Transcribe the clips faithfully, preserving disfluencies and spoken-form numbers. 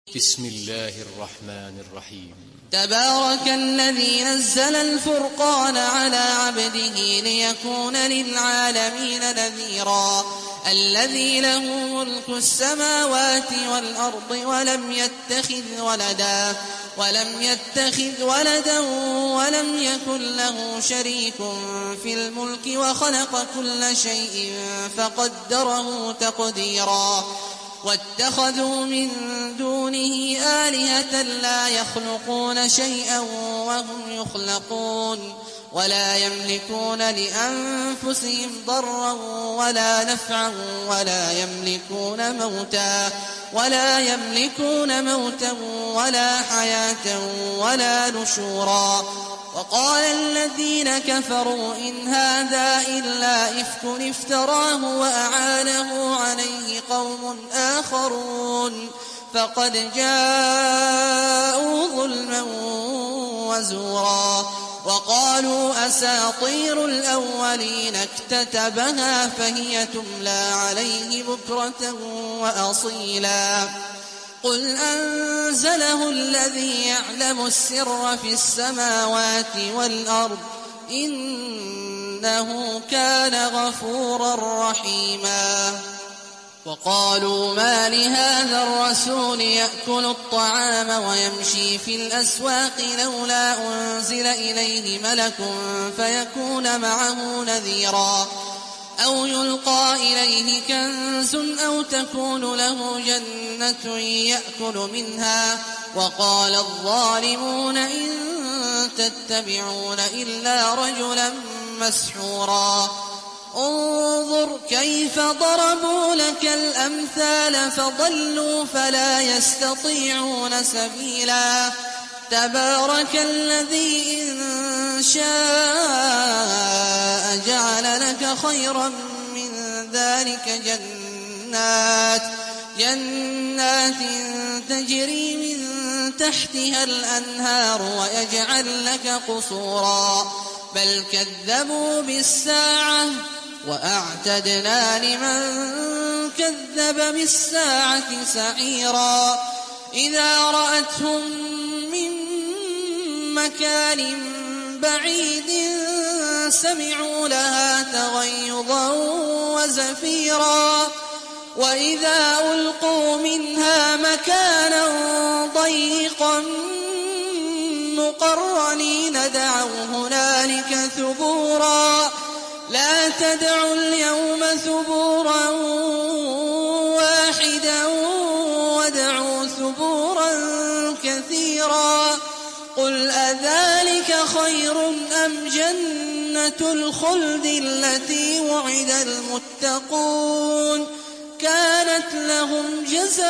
بسم الله الرحمن الرحيم. تبارك الذي نزل الفرقان على عبده ليكون للعالمين نذيرا الذي له ملك السماوات والأرض ولم يتخذ ولدا ولم يتخذ ولدا ولم يكن له شريك في الملك وخلق كل شيء فقدره تقديرا واتخذوا من دونه آلهة لا يخلقون شيئا وهم يخلقون ولا يملكون لأنفسهم ضرا ولا نفعا ولا يملكون موتا ولا يملكون موتا ولا حياة ولا نشورا وقال الذين كفروا إن هذا إلا إفك افتراه وأعانه عليه قوم آخرون فقد جاءوا ظلما وزورا وقالوا أساطير الأولين اكتتبها فهي تملى عليه بكرة وأصيلا قل أنزله الذي يعلم السر في السماوات والأرض إنه كان غفورا رحيما وقالوا ما لهذا الرسول يأكل الطعام ويمشي في الأسواق لولا أنزل إليه ملك فيكون معه نذيرا أو يلقى إليه كنز أو تكون له جنة يأكل منها وقال الظالمون إن تتبعون إلا رجلا مسحورا انظر كيف ضربوا لك الأمثال فضلوا فلا يستطيعون سبيلا تبارك الذي إن شاء جعل لك خيرا من ذلك جنات جنات تجري من تحتها الأنهار ويجعل لك قصورا بل كذبوا بالساعة وأعتدنا لمن كذب بالساعة سعيرا إذا رأتهم من مكان بعيد سمعوا لها تغيظا وزفيرا وإذا ألقوا منها مكانا ضيقا مقرنين دعوا هنالك ثبورا لا تدعوا اليوم ثبورا واحدا وادعوا ثبورا كثيرا قل أذلك خير أم جنة الخلد التي وعد المتقون كانت لهم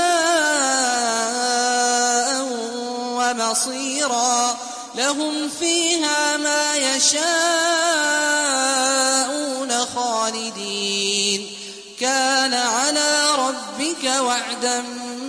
جزاء ومصيرا لهم فيها ما يشاءون خالدين كان على ربك وعدا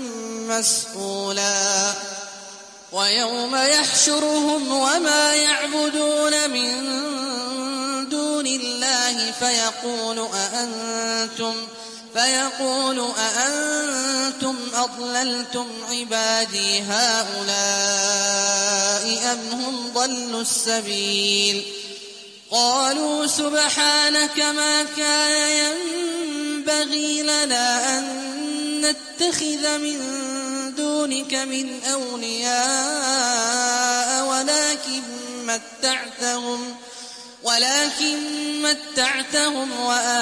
مسئولا ويوم يحشرهم وما يعبدون من دون الله فيقول أأنتم فيقول أأنتم أضللتم عبادي هؤلاء أم هم ضلوا السبيل قالوا سبحانك ما كان ينبغي لنا أن نتخذ من دونك من أولياء ولكن متعتهم ولكن متعتهم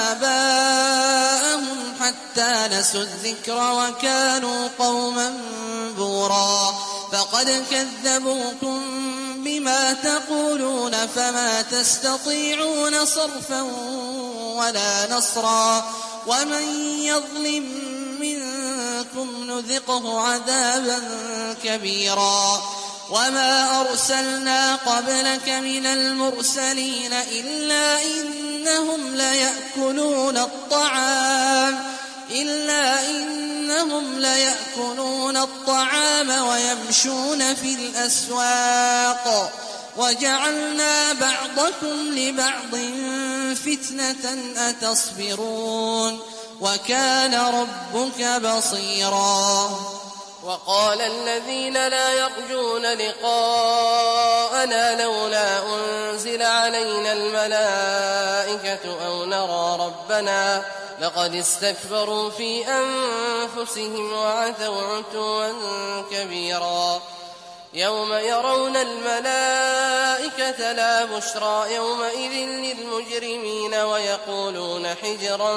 وآباءهم حتى نسوا الذكر وكانوا قوما بورا فقد كذبوكم بما تقولون فما تستطيعون صرفا ولا نصرا ومن يظلم منكم نذقه عذابا كبيرا وما أرسلنا قبلك من المرسلين إلا إنهم ليأكلون الطعام إلا إنهم ليأكلون الطعام ويمشون في الأسواق وجعلنا بعضكم لبعض فتنة أتصبرون وكان ربك بصيرا وقال الذين لا يرجون لقاءنا لولا أنزل علينا الملائكة أو نرى ربنا لقد استكبروا في أنفسهم وعتوا عتوا كبيرا يوم يرون الملائكة لا بشرى يومئذ للمجرمين ويقولون حجرا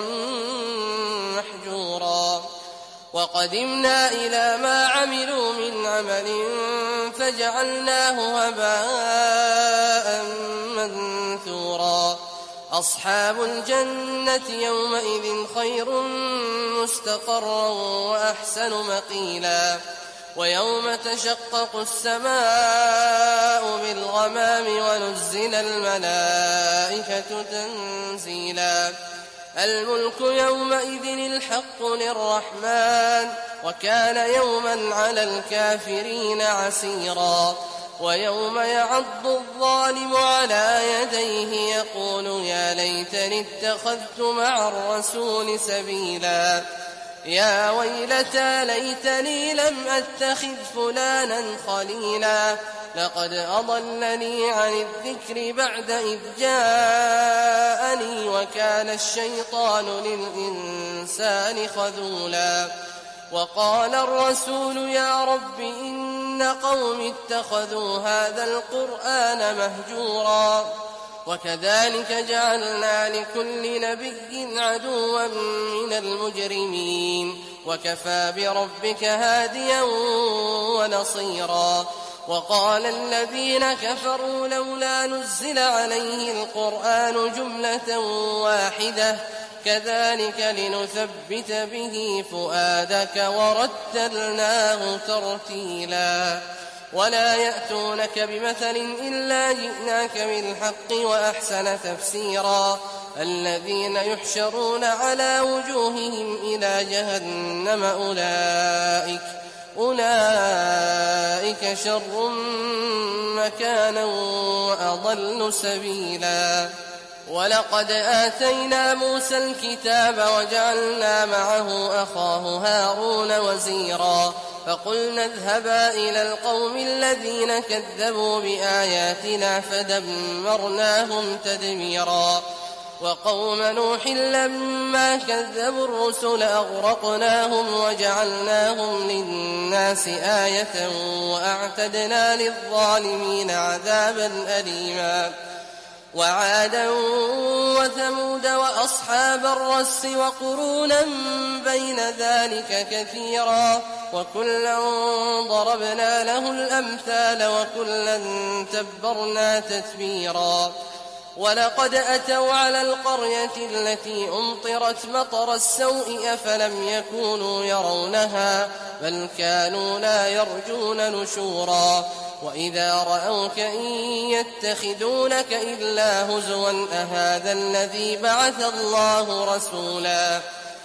محجورا وقدمنا إلى ما عملوا من عمل فجعلناه هباء منثورا أصحاب الجنة يومئذ خير مستقرا وأحسن مقيلا ويوم تشقق السماء بالغمام ونزل الملائكة تنزيلا الملك يومئذ الحق للرحمن وكان يوما على الكافرين عسيرا ويوم يعض الظالم على يديه يقول يا ليتني اتخذت مع الرسول سبيلا يا ويلتى ليتني لم أتخذ فلانا خليلا لقد أضلني عن الذكر بعد إذ جاءني وكان الشيطان للإنسان خذولا وقال الرسول يا رب إن قوم اتخذوا هذا القرآن مهجورا وكذلك جعلنا لكل نبي عدوا من المجرمين وكفى بربك هاديا ونصيرا وقال الذين كفروا لولا نزل عليه القرآن جملة واحدة كذلك لنثبت به فؤادك ورتلناه ترتيلا ولا يأتونك بمثل إلا جئناك بالحق وأحسن تفسيرا الذين يحشرون على وجوههم إلى جهنم أولئك أولئك شر مكانا وأضل سبيلا ولقد آتينا موسى الكتاب وجعلنا معه أخاه هارون وزيرا فقلنا اذهبا إلى القوم الذين كذبوا بآياتنا فدمرناهم تدميرا وقوم نوح لما كذبوا الرسل أغرقناهم وجعلناهم للناس آية وأعتدنا للظالمين عذابا أليما وعادا وثمود وأصحاب الرس وقرونا بين ذلك كثيرا وكلا ضربنا له الأمثال وكلا تبرنا تتبيرا ولقد أتوا على القرية التي أمطرت مطر السوء أفلم يكونوا يرونها بل كانوا لا يرجون نشورا وإذا رأوك إن يتخذونك إلا هزوا أهذا الذي بعث الله رسولا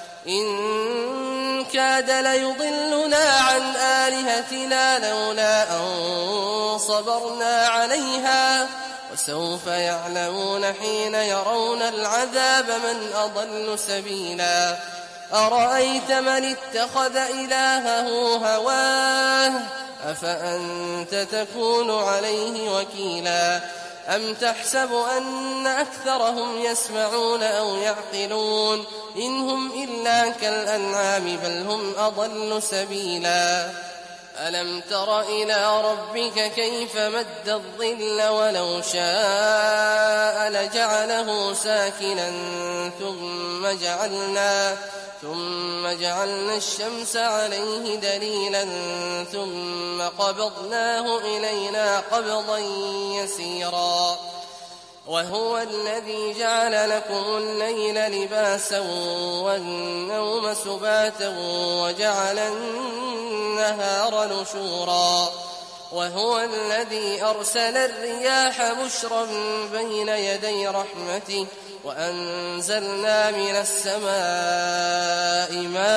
إن كاد ليضلنا عن آلهتنا لولا أن صبرنا عليها وسوف يعلمون حين يرون العذاب من أضل سبيلا أرأيت من اتخذ إلهه هواه أفأنت تكون عليه وكيلا أم تحسب أن أكثرهم يسمعون أو يعقلون إن هم إلا كالأنعام بل هم أضل سبيلا ألم تر إلى ربك كيف مد الظل ولو شاء لجعله ساكنا ثم جعلنا ثم جعلنا الشمس عليه دليلا ثم قبضناه إلينا قبضا يسيرا وهو الذي جعل لكم الليل لباسا والنوم سباتا وجعل النهار نشورا وهو الذي أرسل الرياح بشرا بين يدي رحمته وأنزلنا من السماء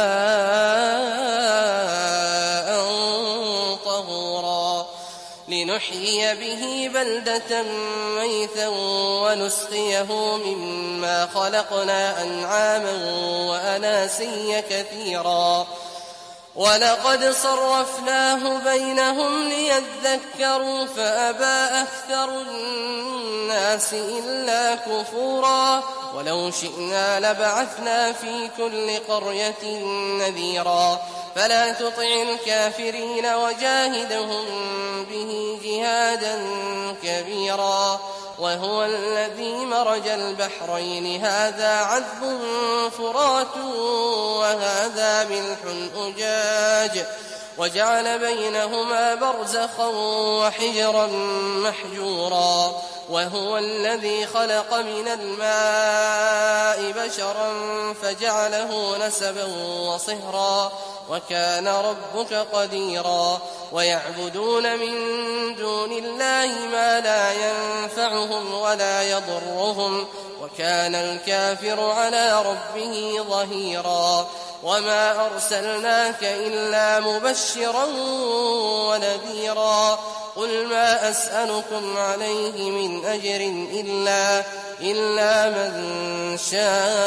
ماء طهورا لنحيي به بلدة ميتا ونسقيه مما خلقنا أنعاما وأناسيا كثيرا ولقد صرفناه بينهم ليذكروا فأبى أكثر الناس إلا كفورا ولو شئنا لبعثنا في كل قرية نذيرا فلا تطع الكافرين وجاهدهم به جهادا كبيرا وهو الذي مرج البحرين هذا عذب فرات وهذا ملح أجاج وجعل بينهما برزخا وحجرا محجورا وهو الذي خلق من الماء بشرا فجعله نسبا وصهرا وكان ربك قديرا ويعبدون من دون الله ما لا ينفعهم ولا يضرهم وكان الكافر على ربه ظهيرا وما أرسلناك إلا مبشرا ونذيرا قل ما أسألكم عليه من أجر إلا, إلا من شاء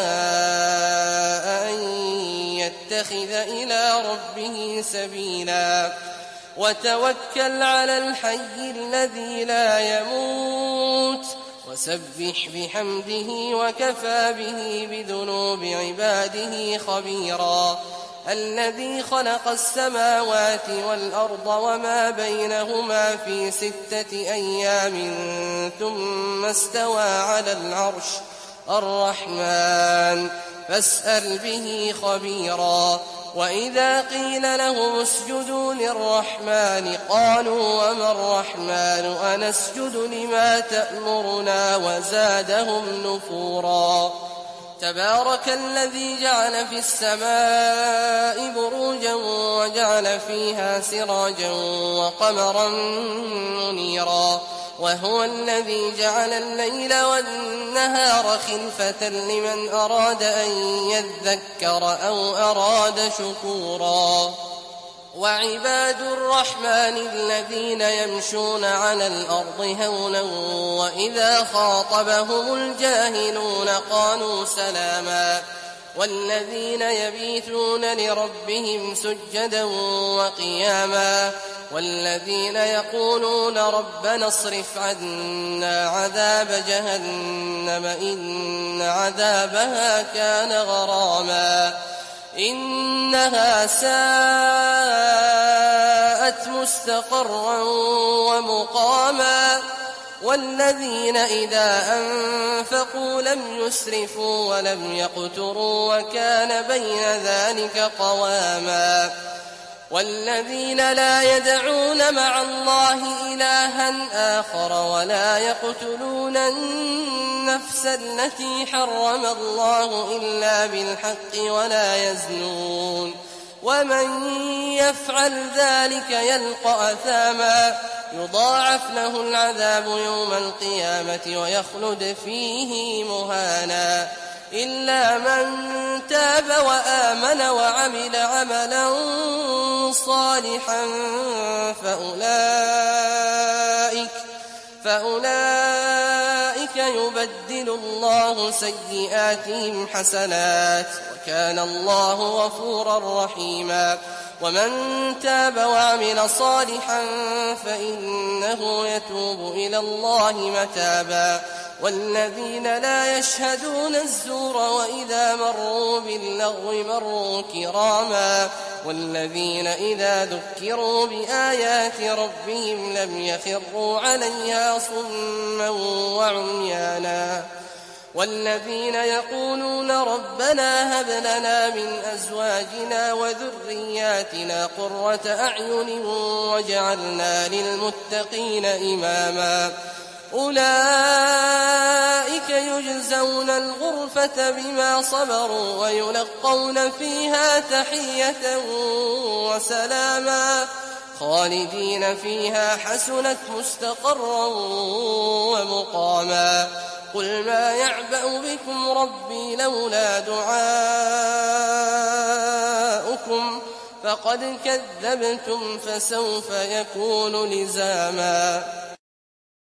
أن يتخذ إلى ربه سبيلا وتوكل على الحي الذي لا يموت وسبح بحمده وكفى به بذنوب عباده خبيرا الذي خلق السماوات والأرض وما بينهما في ستة أيام ثم استوى على العرش الرحمن فاسأل به خبيرا وإذا قيل لهم اسجدوا للرحمن قالوا وما الرحمن أنسجد لما تأمرنا وزادهم نفورا تبارك الذي جعل في السماء بروجا وجعل فيها سراجا وقمرا منيرا وهو الذي جعل الليل والنهار خلفة لمن أراد أن يذكر أو أراد شكورا وعباد الرحمن الذين يمشون على الأرض هونا وإذا خاطبهم الجاهلون قالوا سلاما والذين يبيتون لربهم سجدا وقياما والذين يقولون ربنا اصرف عنا عذاب جهنم إن عذابها كان غراما إنها ساءت مستقرا ومقاما والذين إذا أنفقوا لم يسرفوا ولم يقتروا وكان بين ذلك قواما والذين لا يدعون مع الله إلها آخر ولا يقتلون النفس التي حرم الله إلا بالحق ولا يزنون ومن يفعل ذلك يلقى أثاما يضاعف له العذاب يوم القيامة ويخلد فيه مهانا إلا من تاب وآمن وعمل عملا صالحا فأولئك, فأولئك يبدل الله سيئاتهم حسنات وكان الله غفورا رحيما ومن تاب وعمل صالحا فإنه يتوب إلى الله متابا والذين لا يشهدون الزور وإذا مروا باللغو مروا كراما والذين إذا ذكروا بآيات ربهم لم يخروا عليها صما وعميانا والذين يقولون ربنا هب لنا من أزواجنا وذرياتنا قرة أعين واجعلنا للمتقين إماما أولئك يجزون الغرفة بما صبروا ويلقون فيها تحية وسلاما خالدين فيها حسنت مستقرا ومقاما قل ما يعبأ بكم ربي لولا دعاؤكم فقد كذبتم فسوف يكون لزاما